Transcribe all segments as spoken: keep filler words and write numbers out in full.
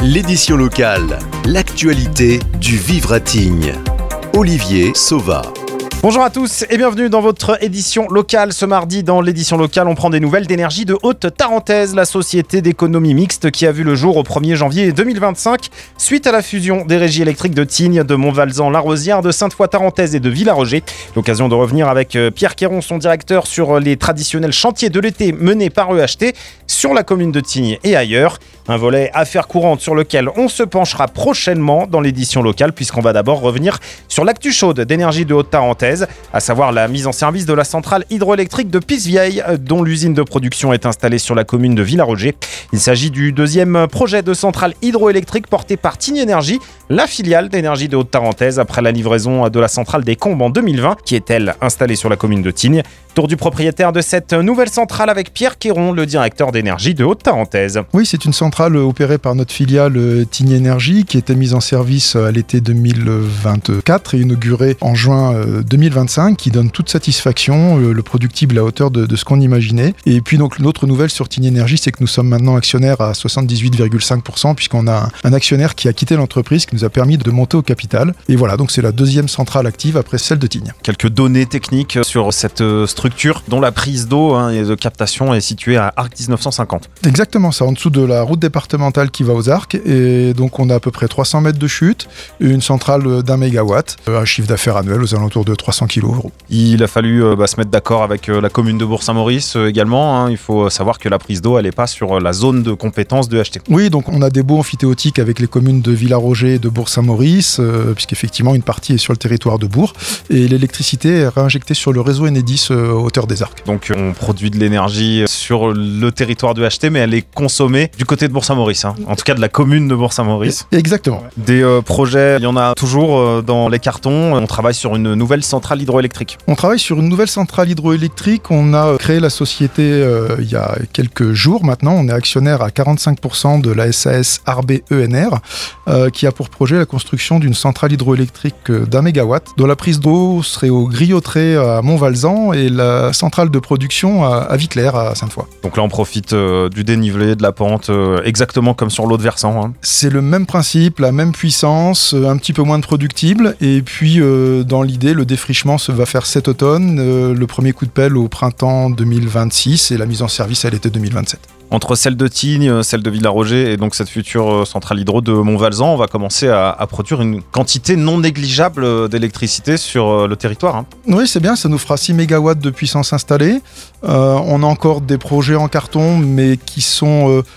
L'édition locale, l'actualité du vivre à Tignes. Olivier Sauva. Bonjour à tous et bienvenue dans votre édition locale. Ce mardi, dans l'édition locale, on prend des nouvelles d'Énergie de Haute-Tarentaise, la société d'économie mixte qui a vu le jour au premier janvier deux mille vingt-cinq, suite à la fusion des régies électriques de Tignes, de Montvalzan-la-Rosière, de Sainte-Foy-Tarentaise et de Villaroger. L'occasion de revenir avec Pierre Quéron, son directeur, sur les traditionnels chantiers de l'été menés par E H T sur la commune de Tignes et ailleurs. Un volet affaires courantes sur lequel on se penchera prochainement dans l'édition locale, puisqu'on va d'abord revenir sur l'actu chaude d'Énergie de Haute-Tarentaise, à savoir la mise en service de la centrale hydroélectrique de Pissevieille, dont l'usine de production est installée sur la commune de Villaroger. Il s'agit du deuxième projet de centrale hydroélectrique porté par Tignes Énergie, la filiale d'Énergie de Haute-Tarentaise, après la livraison de la centrale des Combes en deux mille vingt, qui est elle installée sur la commune de Tignes. Tour du propriétaire de cette nouvelle centrale avec Pierre Quéron, le directeur d'Énergie de Haute-Tarentaise. Oui, c'est une centrale opérée par notre filiale Tignes Énergie qui était mise en service à l'été deux mille vingt-quatre et inaugurée en juin deux mille vingt-cinq, qui donne toute satisfaction, le productible à hauteur de, de ce qu'on imaginait. Et puis donc l'autre nouvelle sur Tignes Énergie, c'est que nous sommes maintenant actionnaires à soixante-dix-huit virgule cinq pour cent, puisqu'on a un, un actionnaire qui a quitté l'entreprise, qui nous a permis de monter au capital. Et voilà, donc c'est la deuxième centrale active après celle de Tignes. Quelques données techniques sur cette structure dont la prise d'eau hein, et de captation est située à Arc dix-neuf cent cinquante. Exactement, c'est en dessous de la route départementale qui va aux Arcs, et donc on a à peu près trois cents mètres de chute, une centrale d'un mégawatt, un chiffre d'affaires annuel aux alentours de trois cents kilos euros. Il a fallu euh, bah, se mettre d'accord avec euh, la commune de Bourg-Saint-Maurice euh, également. Hein. Il faut savoir que la prise d'eau, elle n'est pas sur la zone de compétence de E H T. Oui, donc on a des baux amphithéotiques avec les communes de Villaroger et de Bourg-Saint-Maurice, euh, puisqu'effectivement une partie est sur le territoire de Bourg, et l'électricité est réinjectée sur le réseau Enedis euh, hauteur des Arcs. Donc on produit de l'énergie sur le territoire de E H T, mais elle est consommée du côté de Bourg-Saint-Maurice, hein. En tout cas de la commune de Bourg-Saint-Maurice. Exactement. Des euh, projets, il y en a toujours euh, dans les cartons. On travaille sur une nouvelle centrale hydroélectrique. On travaille sur une nouvelle centrale hydroélectrique. On a créé la société euh, il y a quelques jours maintenant. On est actionnaire à quarante-cinq pour cent de la S A S Arbe E N R, euh, qui a pour projet la construction d'une centrale hydroélectrique d'un mégawatt, dont la prise d'eau serait au Griotteret à Montvalzan et la centrale de production à, à Vittler à Sainte-Foy. Donc là on profite euh, du dénivelé, de la pente, euh, exactement comme sur l'autre versant. Hein. C'est le même principe, la même puissance, euh, un petit peu moins de productible, et puis euh, dans l'idée le défrichement se va faire cet automne, euh, le premier coup de pelle au printemps deux mille vingt-six et la mise en service à l'été deux mille vingt-sept. Entre celle de Tignes, celle de Villaroger et donc cette future centrale hydro de Montvalzan, on va commencer à, à produire une quantité non négligeable d'électricité sur le territoire. Hein. Oui, c'est bien, ça nous fera six mégawatts de puissance installée. Euh, on a encore des projets en carton, mais qui sont... Euh,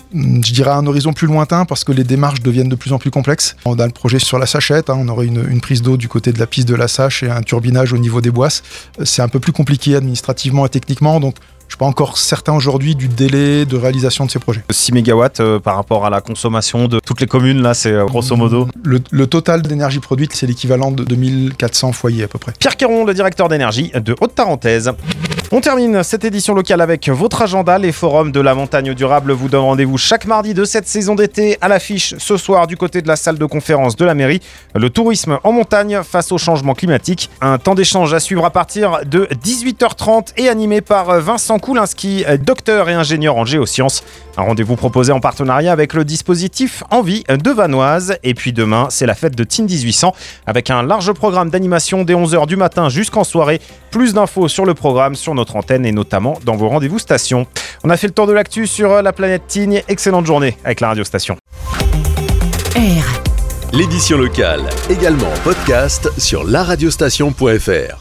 je dirais à un horizon plus lointain parce que les démarches deviennent de plus en plus complexes. On a le projet sur la Sachette, hein, on aurait une, une prise d'eau du côté de la piste de la Sache et un turbinage au niveau des Boisses. C'est un peu plus compliqué administrativement et techniquement, donc je ne suis pas encore certain aujourd'hui du délai de réalisation de ces projets. six mégawatts euh, par rapport à la consommation de toutes les communes, là c'est euh, grosso modo. Le, le total d'énergie produite, c'est l'équivalent de deux mille quatre cents foyers à peu près. Pierre Quéron, le directeur d'énergie de Haute-Tarentaise. On termine cette édition locale avec votre agenda. Les forums de la montagne durable vous donnent rendez-vous chaque mardi de cette saison d'été. À l'affiche ce soir du côté de la salle de conférence de la mairie, le tourisme en montagne face au changement climatique. Un temps d'échange à suivre à partir de dix-huit heures trente et animé par Vincent Koulinski, docteur et ingénieur en géosciences. Un rendez-vous proposé en partenariat avec le dispositif Envie de Vanoise. Et puis demain, c'est la fête de Tignes dix-huit cents avec un large programme d'animation dès onze heures du matin jusqu'en soirée. Plus d'infos sur le programme sur notre antenne et notamment dans vos rendez-vous stations. On a fait le tour de l'actu sur la planète Tignes. Excellente journée avec la radio station. R. L'édition locale, également en podcast sur la radiostation point f r.